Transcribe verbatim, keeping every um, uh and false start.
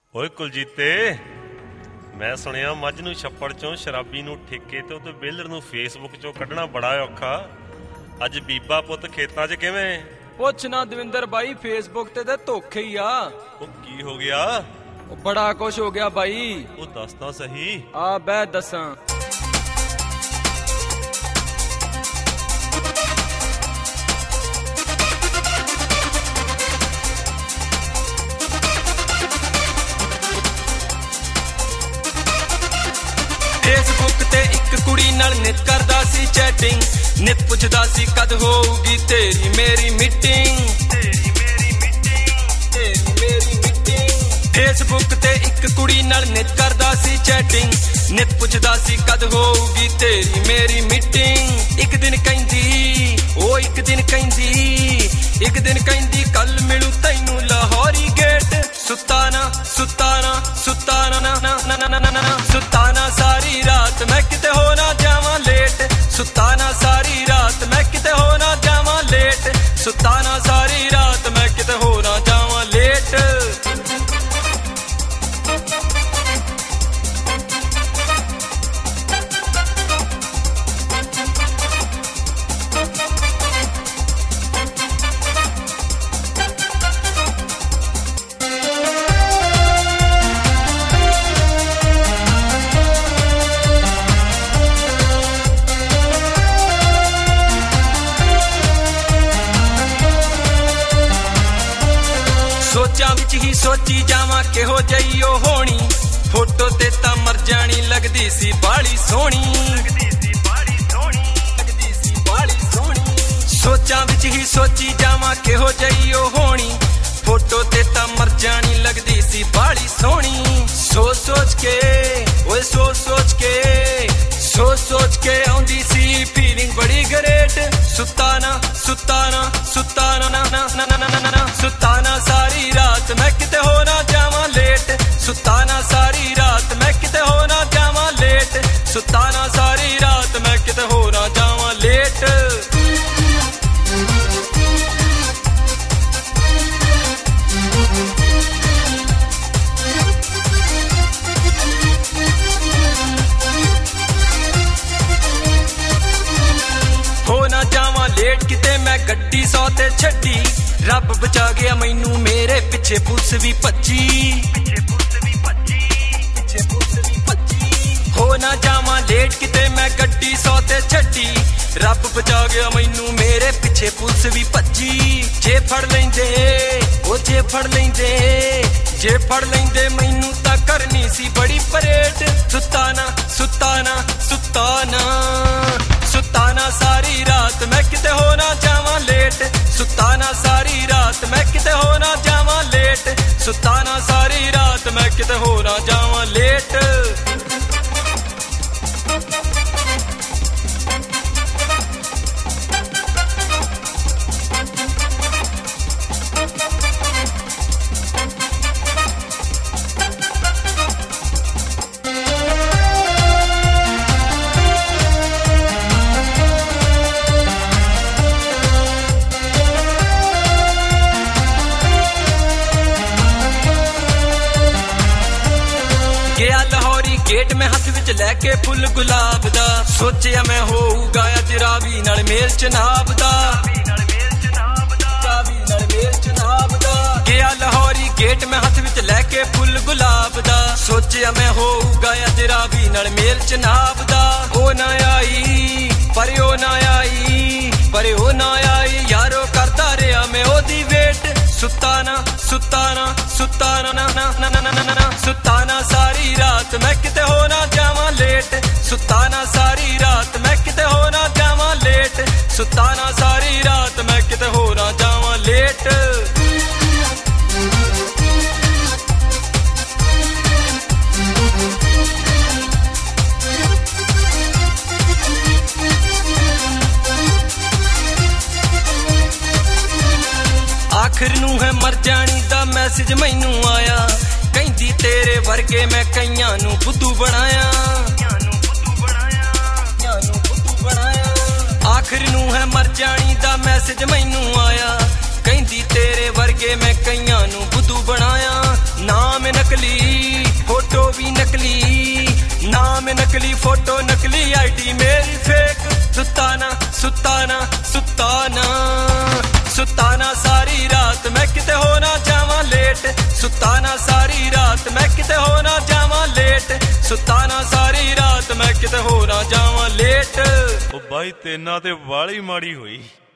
ਓਏ ਕੁਲਜੀਤੇ, ਮੈਂ ਸੁਣਿਆ ਮੱਝ ਨੂੰ ਛੱਪੜ ਚੋਂ, ਸ਼ਰਾਬੀ ਨੂੰ ਠੇਕੇ ਤੇ ਤੇ ਬੇਲਰ ਨੂੰ ਫੇਸਬੁੱਕ ਚੋਂ ਕੱਢਣਾ ਬੜਾ ਔਖਾ। ਅੱਜ ਬੀਬਾ ਪੁੱਤ ਖੇਤਾਂ 'ਚ ਕਿਵੇਂ? ਪੁੱਛ ਨਾ ਦਵਿੰਦਰ ਬਾਈ, ਫੇਸਬੁੱਕ ਤੇ ਤਾਂ ਧੋਖੇ ਹੀ ਆ। ਉਹ ਕੀ ਹੋ ਗਿਆ? ਉਹ ਬੜਾ ਕੁਛ ਹੋ ਗਿਆ ਬਾਈ। ਉਹ ਦੱਸ ਤਾਂ ਸਹੀ। ਆ ਬੈ ਦੱਸਾਂ। ਫੇਸਬੁੱਕ ਤੇ ਇੱਕ ਕੁੜੀ ਨਾਲ ਨਿਤ ਕਰਦਾ ਸੀ ਚੈਟਿੰਗ, ਨਿਤ ਪੁੱਛਦਾ ਸੀ ਕਦ ਹੋਊਗੀ ਤੇਰੀ ਮੇਰੀ ਮੀਟਿੰਗ, ਤੇਰੀ ਮੇਰੀ ਮੀਟਿੰਗ, ਤੇਰੀ ਮੇਰੀ ਮੀਟਿੰਗ। ਫੇਸਬੁੱਕ ਤੇ ਇੱਕ ਕੁੜੀ ਨਾਲ ਨਿਤ ਕਰਦਾ ਸੀ ਚੈਟਿੰਗ, ਨਿਤ ਪੁੱਛਦਾ ਸੀ ਕਦ ਹੋਊਗੀ ਤੇਰੀ ਮੇਰੀ ਮੀਟਿੰਗ। ਇੱਕ ਦਿਨ ਕਹਿੰਦੀ, ਉਹ ਇੱਕ ਦਿਨ ਕਹਿੰਦੀ, ਇੱਕ ਦਿਨ ਕਹਿੰਦੀ ਕੱਲ ਮਿਲੂ ਤੈਨੂੰ ਲਾਹੌਰੀ ਗੇਟ। ਸੁੱਤਾ ਨਾ ਸੁੱਤਾ ਨਾ ਸੁੱਤਾ ਨਾ ਨਾ ਨਾ ਨਾ ਨਾ ਨਾ ਨਾ ਸੁੱਤਾ ਨਾ ਸਾਰੀ ਰਾਤ ਮੈਂ ਕਿਤੇ ਹੋ ਨਾ ਜਾਵਾਂ ਲੇਟ। ਸੁੱਤਾ ਨਾ ਸਾਰੀ ਰਾਤ ਮੈਂ ਕਿਤੇ ਹੋ ਨਾ ਜਾਵਾਂ ਲੇਟ। ਸੁੱਤਾ ਨਾ ਸਾਰੀ ਰਾਤ ਮੈਂ ਕਿਤੇ ਹੋ ਨਾ ਜਾਵਾਂ ਲੇਟ। ਸੋਚਾਂ ਵਿੱਚ ਹੀ ਸੋਚੀ ਜਾਵਾਂ ਕਿਹੋ ਜਿਹੀ ਉਹ ਹੋਣੀ, ਫੋਟੋ ਤੇ ਤਾਂ ਮਰ ਜਾਣੀ ਲੱਗਦੀ ਸੀ ਬਾਲੀ ਸੋਹਣੀ, ਲੱਗਦੀ ਸੀ ਬਾਲੀ ਸੋਹਣੀ, ਲੱਗਦੀ ਸੀ ਬਾਲੀ ਸੋਹਣੀ। ਸੋਚਾਂ ਵਿੱਚ ਹੀ ਸੋਚੀ ਜਾਵਾਂ ਕਿਹੋ ਜਿਹੀ ਉਹ ਹੋਣੀ, ਫੋਟੋ ਤੇ ਤਾਂ ਮਰ ਜਾਣੀ ਲੱਗਦੀ ਸੀ ਬਾਲੀ ਸੋਹਣੀ। ਸੋਚ ਸੋਚ ਕੇ, ਓਏ ਸੋਚ ਸੋਚ ਕੇ, ਸੋਚ ਸੋਚ ਕੇ ਆਉਂਦੀ ਸੀ ਫੀਲਿੰਗ ਬੜੀ ਗਰੇਟ। ਸੁੱਤਾ ਨਾ ਸੁੱਤਾ ਨਾ ਸੁੱਤਾ ਨਾ ਨਾ ਨਾ ਨਾ ਨਾ ਨਾ ਨਾ ਸੁੱਤਾ ਨਾ ਸਾਰੀ ਰਾਤ ਮੈਂ ਕਿਤੇ ਹੋ ਨਾ ਜਾਵਾਂ ਲੇਟ। ਸੁੱਤਾ ਨਾ ਸਾਰੀ ਰਾਤ ਮੈਂ ਕਿਤੇ ਹੋ ਨਾ ਜਾਵਾਂ ਲੇਟ। ਸੁੱਤਾ ਨਾ ਸਾਰੀ ਰਾਤ ਮੈਂ ਕਿਤੇ ਹੋ ਨਾ ਜਾਵਾਂ ਲੇਟ। ਹੋ ਨਾ ਜਾਵਾਂ ਲੇਟ ਕਿਤੇ ਮੈਂ ਗੱਡੀ ਸੌ ਤੇ ਛੱਡੀ, ਰੱਬ ਬਚਾ ਗਿਆ ਮੈਨੂੰ ਮੇਰੇ ਪਿੱਛੇ ਪੁਲਿਸ ਵੀ ਭੱਜੀ, ਪਿੱਛੇ ਪੁਲਿਸ ਵੀ ਭੱਜੀ, ਪਿੱਛੇ ਪੁਲਿਸ ਵੀ ਭੱਜੀ। ਹੋ ਨਾ ਜਾਵਾਂ ਲੇਟ ਕਿਤੇ ਮੈਂ ਗੱਡੀ ਸੌ ਤੇ ਛੱਡੀ, ਰੱਬ ਬਚਾ ਗਿਆ ਮੈਨੂੰ ਮੇਰੇ ਪਿੱਛੇ ਪੁਲਿਸ ਵੀ ਭੱਜੀ। ਜੇ ਫੜ ਲੈਂਦੇ, ਉਹ ਜੇ ਫੜ ਲੈਂਦੇ, ਜੇ ਫੜ ਲੈਂਦੇ ਮੈਨੂੰ ਤਾਂ ਕਰਨੀ ਸੀ ਬੜੀ ਪਰੇਡ। ਸੁੱਤਾ ਨਾ ਸੁੱਤਾ ਨਾ ਸੁੱਤਾ ਨਾ ਸੁੱਤਾ ਨਾ ਸਾਰੀ ਰਾਤ ਮੈਂ ਕਿਤੇ ਹੋ ਨਾ ਜਾਵਾਂ ਲੇਟ। ਸੁੱਤਾ ਨਾ ਸਾਰੀ ਰਾਤ ਮੈਂ ਕਿਤੇ ਹੋ ਨਾ ਜਾਵਾਂ ਲੇਟ। ਸੁੱਤਾ ਨਾ ਸਾਰੀ ਰਾਤ ਮੈਂ ਕਿਤੇ ਹੋ ਨਾ ਜਾਵਾਂ ਲੇਟ। ਗਿਆ ਲਾਹੌਰੀ ਗੇਟ ਮੈਂ ਹੱਥ ਵਿੱਚ ਲੈ ਕੇ ਫੁੱਲ ਗੁਲਾਬ ਦਾ, ਸੋਚਿਆ ਮੈਂ ਹੋਊਗਾ ਅੱਜ ਰਾਵੀ ਨਾਲ ਮੇਲ ਚਨਾਬ ਦਾ, ਰਾਵੀ ਨਾਲ ਮੇਲ ਚਨਾਬ ਦਾ। ਗਿਆ ਲਾਹੌਰੀ ਗੇਟ ਮੈਂ ਹੱਥ ਵਿੱਚ ਲੈ ਕੇ ਫੁੱਲ ਗੁਲਾਬ ਦਾ, ਸੋਚਿਆ ਮੈਂ ਹੋਊਗਾ ਅੱਜ ਰਾਵੀ ਨਾਲ ਮੇਲ ਚਨਾਬ ਦਾ। ਉਹ ਨਾ ਆਈ ਪਰ ਉਹ ਨਾ ਆਈ, ਪਰ ਉਹ ਨਾ ਆਈ ਯਾਰੋ ਕਰਦਾ ਰਿਹਾ ਮੈਂ ਉਹਦੀ ਵੇਟ। ਸੁੱਤਾ ਨਾ ਸੁੱਤਾ ਨਾ ਸੁੱਤਾ ਨਾ ਨਾ ਨਾ ਨਾ ਨਾ ਨਾ ਸੁੱਤਾ ਨਾ ਸਾਰੀ ਰਾਤ ਮੈਂ ਕਿਤੇ ਹੋ ਨਾ ਜਾਵਾਂ ਲੇਟ। ਸੁੱਤਾ ਨਾ ਸਾਰੀ ਰਾਤ ਮੈਂ ਕਿਤੇ ਹੋ ਨਾ ਜਾਵਾਂ ਲੇਟ। ਸੁੱਤਾ ਨਾ ਸਾਰੀ ਰਾਤ ਮੈਂ ਕਿਤੇ ਹੋ ਨਾ ਜਾਵਾਂ ਲੇਟ। ਆਖਰ ਨੂੰ ਹੈ ਮਰ ਜਾਣੀ ਦਾ ਮੈਸੇਜ ਮੈਨੂੰ ਆਇਆ, ਕਹਿੰਦੀ ਤੇਰੇ ਵਰਗੇ ਮੈਂ ਕਈਆਂ ਨੂੰ ਬੁੱਧੂ ਬਣਾਇਆ, ਆਖਰ ਨੂੰ ਹੈ ਮਰ ਜਾਣੀ ਦਾ ਮੈਸੇਜ ਮੈਨੂੰ ਆਇਆ, ਕਹਿੰਦੀ ਤੇਰੇ ਵਰਗੇ ਮੈਂ ਕਈਆਂ ਨੂੰ ਬੁੱਧੂ ਬਣਾਇਆ। ਨਾ ਨਾਮ ਨਕਲੀ ਫੋਟੋ ਵੀ ਨਕਲੀ, ਨਾਮ ਨਕਲੀ ਫੋਟੋ ਨਕਲੀ, ਆਈਡੀ ਮੇਰੀ ਫੇਕ, ਸੁਤਾਨਾ ਸੁਤਾਨਾ ਸੁਤਾਨਾ ਸੁਤਾਨਾ ਸਾਰੀ ਰਾਤ ਮੈਂ ਕਿਤੇ ਹੋ ਨਾ ਜਾਵਾਂ ਲੇਟ, ਸੁਤਾਨਾ ਸਾਰੀ ਰਾਤ ਮੈਂ ਕਿਤੇ ਹੋ ਨਾ ਜਾਵਾਂ ਲੇਟ, ਸੁਤਾਨਾ ਸਾਰੀ ਰਾਤ ਮੈਂ ਕਿਤੇ ਹੋ ਨਾ ਜਾਵਾਂ ਲੇਟ। ਉਹ ਬਾਈ ਤੇਨਾਂ ਤੇ ਵਾਲੀ ਮਾੜੀ ਹੋਈ।